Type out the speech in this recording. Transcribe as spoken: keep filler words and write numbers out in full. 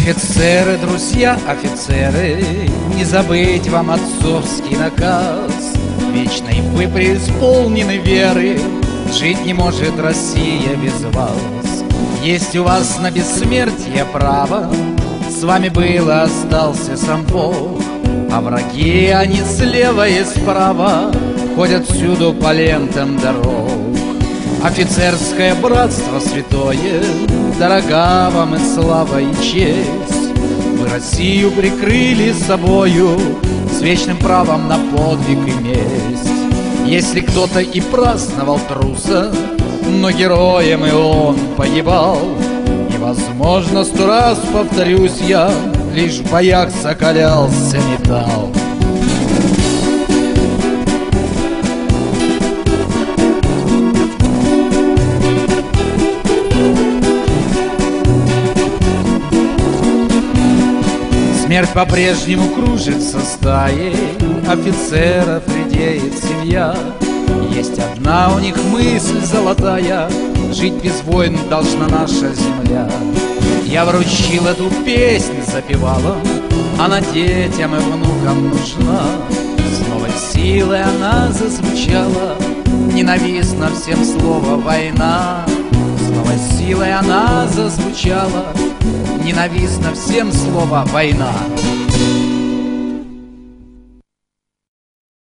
Офицеры, друзья, офицеры, не забыть вам отцовский наказ. Вечной вы преисполнены веры, жить не может Россия без вас. Есть у вас на бессмертие право, с вами было, остался сам Бог. А враги, они слева и справа, ходят всюду по лентам дорог. Офицерское братство святое, дорога вам и слава, и честь. Вы Россию прикрыли собою, с вечным правом на подвиг и месть. Если кто-то и праздновал труса, но героем и он погибал. И, возможно, сто раз повторюсь я, лишь в боях закалялся металл. Смерть по-прежнему кружится стаей, офицеров редеет семья. Есть одна у них мысль золотая: жить без войн должна наша земля. Я вручил эту песнь запевалам, она детям и внукам нужна. С новой силой она зазвучала, ненавистно всем слово «война». С новой силой она зазвучала, ненавистно всем слово «война».